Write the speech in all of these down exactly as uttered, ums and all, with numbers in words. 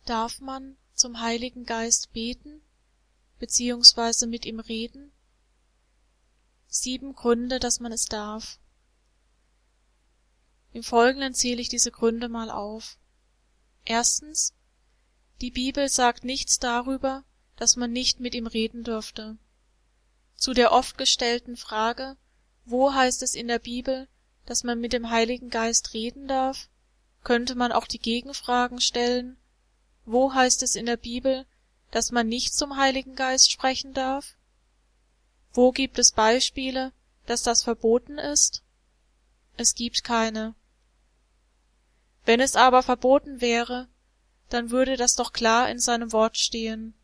Darf man zum Heiligen Geist beten, beziehungsweise mit ihm reden? Sieben Gründe, dass man es darf. Im Folgenden zähle ich diese Gründe mal auf. Erstens, die Bibel sagt nichts darüber, dass man nicht mit ihm reden dürfte. Zu der oft gestellten Frage, wo heißt es in der Bibel, dass man mit dem Heiligen Geist reden darf, könnte man auch die Gegenfragen stellen, wo heißt es in der Bibel, dass man nicht zum Heiligen Geist sprechen darf? Wo gibt es Beispiele, dass das verboten ist? Es gibt keine. Wenn es aber verboten wäre, dann würde das doch klar in seinem Wort stehen.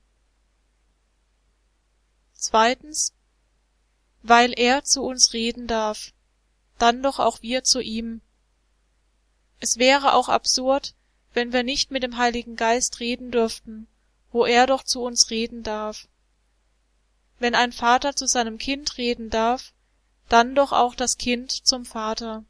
Zweitens, weil er zu uns reden darf, dann doch auch wir zu ihm. Es wäre auch absurd, wenn wir nicht mit dem Heiligen Geist reden dürften, wo er doch zu uns reden darf. Wenn ein Vater zu seinem Kind reden darf, dann doch auch das Kind zum Vater.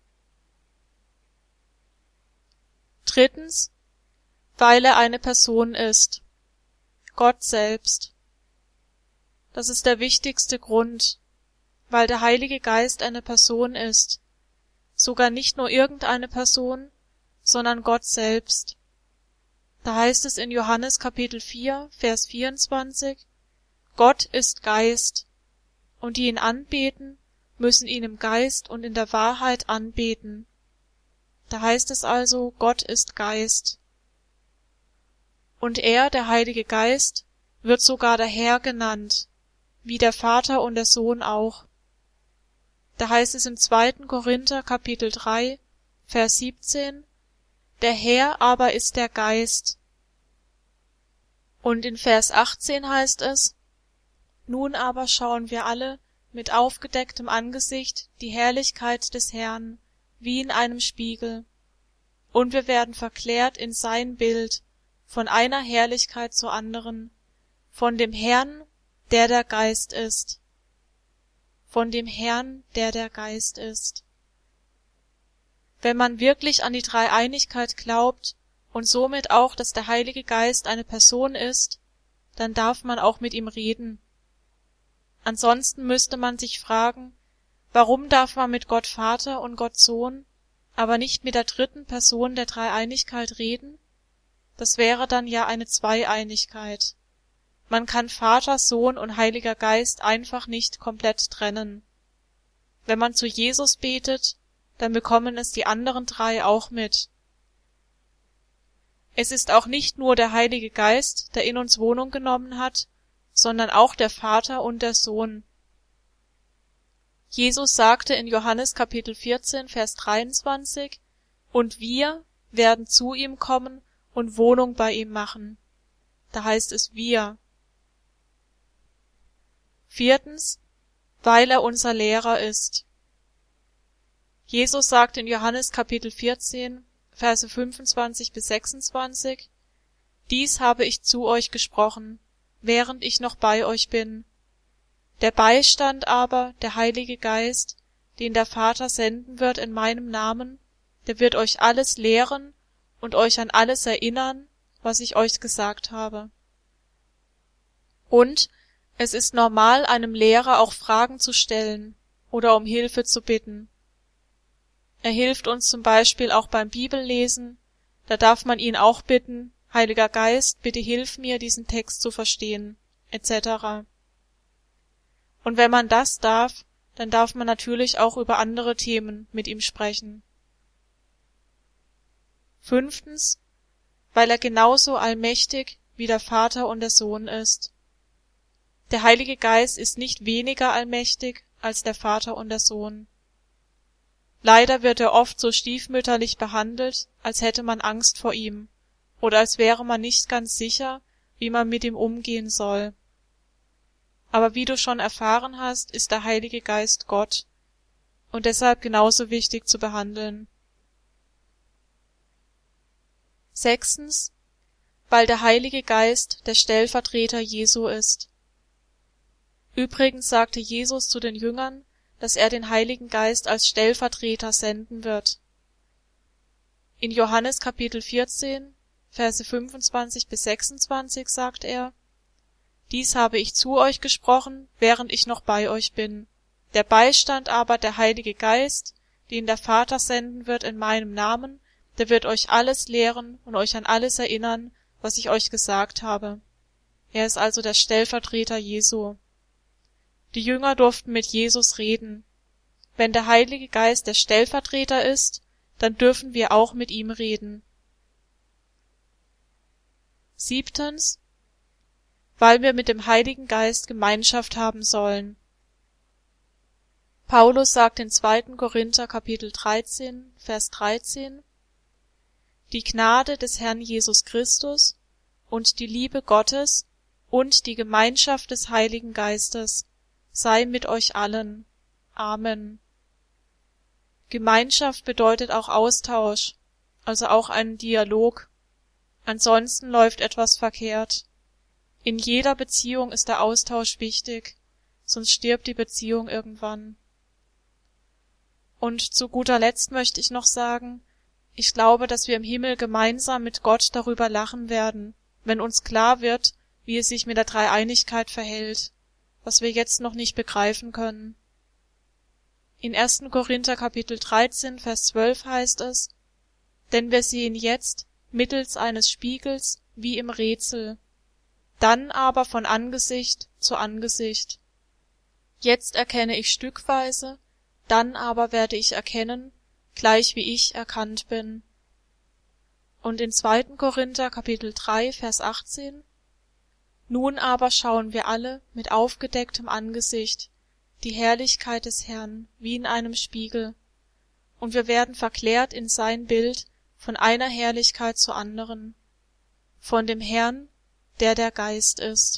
Drittens, weil er eine Person ist, Gott selbst. Das ist der wichtigste Grund, weil der Heilige Geist eine Person ist, sogar nicht nur irgendeine Person, sondern Gott selbst. Da heißt es in Johannes Kapitel vier, Vers vierundzwanzig, Gott ist Geist, und die ihn anbeten, müssen ihn im Geist und in der Wahrheit anbeten. Da heißt es also, Gott ist Geist. Und er, der Heilige Geist, wird sogar der Herr genannt, wie der Vater und der Sohn auch. Da heißt es im zweiten Korinther Kapitel drei, Vers siebzehn, der Herr aber ist der Geist. Und in Vers achtzehn heißt es, nun aber schauen wir alle mit aufgedecktem Angesicht die Herrlichkeit des Herrn, wie in einem Spiegel. Und wir werden verklärt in sein Bild, von einer Herrlichkeit zur anderen, von dem Herrn, der der Geist ist. Von dem Herrn, der der Geist ist. Wenn man wirklich an die Dreieinigkeit glaubt und somit auch, dass der Heilige Geist eine Person ist, dann darf man auch mit ihm reden. Ansonsten müsste man sich fragen, warum darf man mit Gott Vater und Gott Sohn, aber nicht mit der dritten Person der Dreieinigkeit reden? Das wäre dann ja eine Zweieinigkeit. Man kann Vater, Sohn und Heiliger Geist einfach nicht komplett trennen. Wenn man zu Jesus betet, dann bekommen es die anderen drei auch mit. Es ist auch nicht nur der Heilige Geist, der in uns Wohnung genommen hat, sondern auch der Vater und der Sohn. Jesus sagte in Johannes Kapitel vierzehn, Vers dreiundzwanzig, und wir werden zu ihm kommen und Wohnung bei ihm machen. Da heißt es wir. Viertens, weil er unser Lehrer ist. Jesus sagt in Johannes Kapitel vierzehn, Verse fünfundzwanzig bis sechsundzwanzig, dies habe ich zu euch gesprochen, während ich noch bei euch bin. Der Beistand aber, der Heilige Geist, den der Vater senden wird in meinem Namen, der wird euch alles lehren und euch an alles erinnern, was ich euch gesagt habe. Und es ist normal, einem Lehrer auch Fragen zu stellen oder um Hilfe zu bitten. Er hilft uns zum Beispiel auch beim Bibellesen, da darf man ihn auch bitten, Heiliger Geist, bitte hilf mir, diesen Text zu verstehen, et cetera. Und wenn man das darf, dann darf man natürlich auch über andere Themen mit ihm sprechen. Fünftens, weil er genauso allmächtig wie der Vater und der Sohn ist. Der Heilige Geist ist nicht weniger allmächtig als der Vater und der Sohn. Leider wird er oft so stiefmütterlich behandelt, als hätte man Angst vor ihm oder als wäre man nicht ganz sicher, wie man mit ihm umgehen soll. Aber wie du schon erfahren hast, ist der Heilige Geist Gott und deshalb genauso wichtig zu behandeln. Sechstens, weil der Heilige Geist der Stellvertreter Jesu ist. Übrigens sagte Jesus zu den Jüngern, dass er den Heiligen Geist als Stellvertreter senden wird. In Johannes Kapitel vierzehn, Verse fünfundzwanzig bis sechsundzwanzig sagt er: Dies habe ich zu euch gesprochen, während ich noch bei euch bin. Der Beistand aber, der Heilige Geist, den der Vater senden wird in meinem Namen, der wird euch alles lehren und euch an alles erinnern, was ich euch gesagt habe. Er ist also der Stellvertreter Jesu. Die Jünger durften mit Jesus reden. Wenn der Heilige Geist der Stellvertreter ist, dann dürfen wir auch mit ihm reden. Siebtens, weil wir mit dem Heiligen Geist Gemeinschaft haben sollen. Paulus sagt in zweiten Korinther Kapitel dreizehn, Vers dreizehn: Die Gnade des Herrn Jesus Christus und die Liebe Gottes und die Gemeinschaft des Heiligen Geistes sei mit euch allen. Amen. Gemeinschaft bedeutet auch Austausch, also auch einen Dialog. Ansonsten läuft etwas verkehrt. In jeder Beziehung ist der Austausch wichtig, sonst stirbt die Beziehung irgendwann. Und zu guter Letzt möchte ich noch sagen, ich glaube, dass wir im Himmel gemeinsam mit Gott darüber lachen werden, wenn uns klar wird, wie es sich mit der Dreieinigkeit verhält, was wir jetzt noch nicht begreifen können. In ersten Korinther Kapitel dreizehn, Vers zwölf heißt es: Denn wir sehen jetzt mittels eines Spiegels wie im Rätsel, dann aber von Angesicht zu Angesicht. Jetzt erkenne ich stückweise, dann aber werde ich erkennen, gleich wie ich erkannt bin. Und in zweiten Korinther Kapitel drei, Vers achtzehn: Nun aber schauen wir alle mit aufgedecktem Angesicht die Herrlichkeit des Herrn wie in einem Spiegel, und wir werden verklärt in sein Bild von einer Herrlichkeit zur anderen, von dem Herrn, der der Geist ist.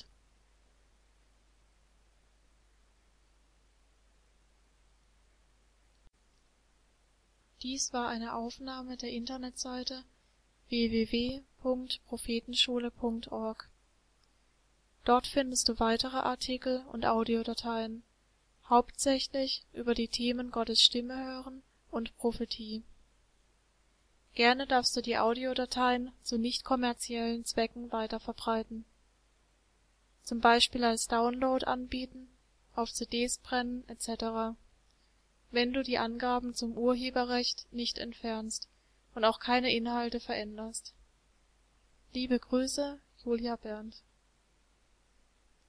Dies war eine Aufnahme der Internetseite w w w punkt prophetenschule punkt org. Dort findest du weitere Artikel und Audiodateien, hauptsächlich über die Themen Gottes Stimme hören und Prophetie. Gerne darfst du die Audiodateien zu nicht kommerziellen Zwecken weiterverbreiten. Zum Beispiel als Download anbieten, auf C Ds brennen et cetera, wenn du die Angaben zum Urheberrecht nicht entfernst und auch keine Inhalte veränderst. Liebe Grüße, Julia Berndt.